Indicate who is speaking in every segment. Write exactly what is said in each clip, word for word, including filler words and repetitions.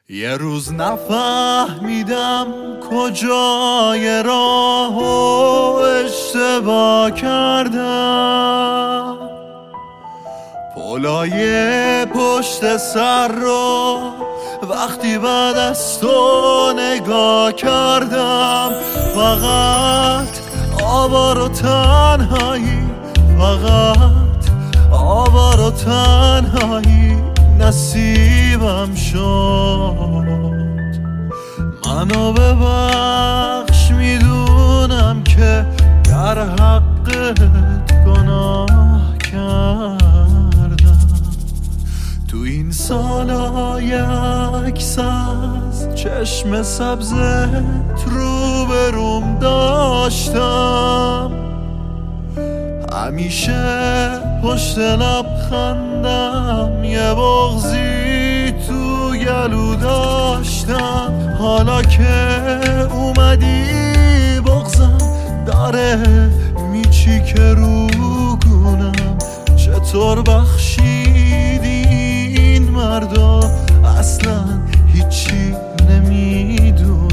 Speaker 1: یه روز نفهمیدم کجای راه و اشتباه کردم، پلای پشت سر رو وقتی بعد از تو نگاه کردم، فقط آوار و تنهایی، فقط آوار و تنهایی نصیبم شد. منو ببخش، میدونم که در حقت گناه کردم. تو این سالا یکس از چشم سبزت رو بروم داشتم، همیشه پشت لبخندم یه بغضی تو گلو داشتم. حالا که اومدی بغضم داره میچیکه رو گونم. چطور بخشیدی این مردا، اصلا هیچی نمیدونم.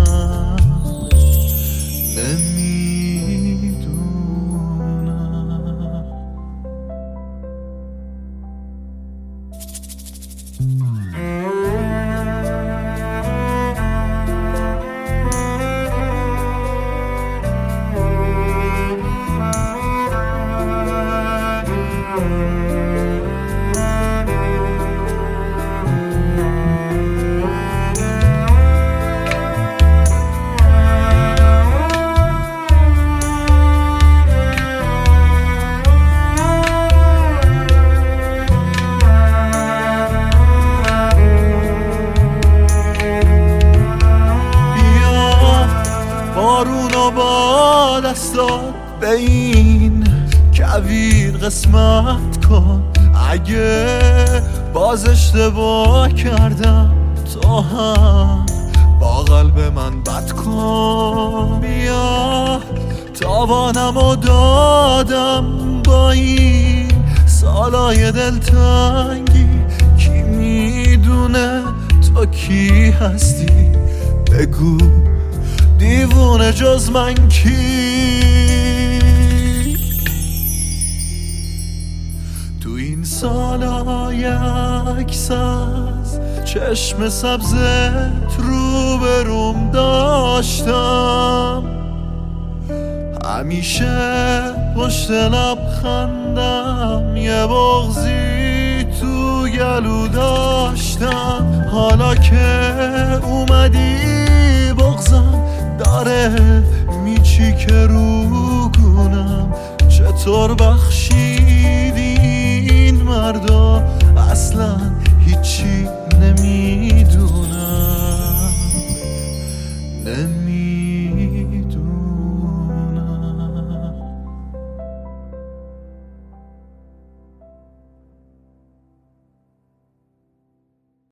Speaker 1: بارونو با دستات به این کویر قسمت کن. اگه باز اشتباه کردم تو هم با قلب من بد کن. بیا تاوانمو دادم با این سالای دلتنگی، کی میدونه تو کی هستی؟ بگو دیوونه جز من کی؟ تو این سالا یکس از چشم سبزت رو بروم داشتم، همیشه پشت لبخندم یه بغضی تو گلو داشتم. حالا که اومدی بغضم داره میچیکه رو گونم. چطور بخشیدی این مردا، اصلا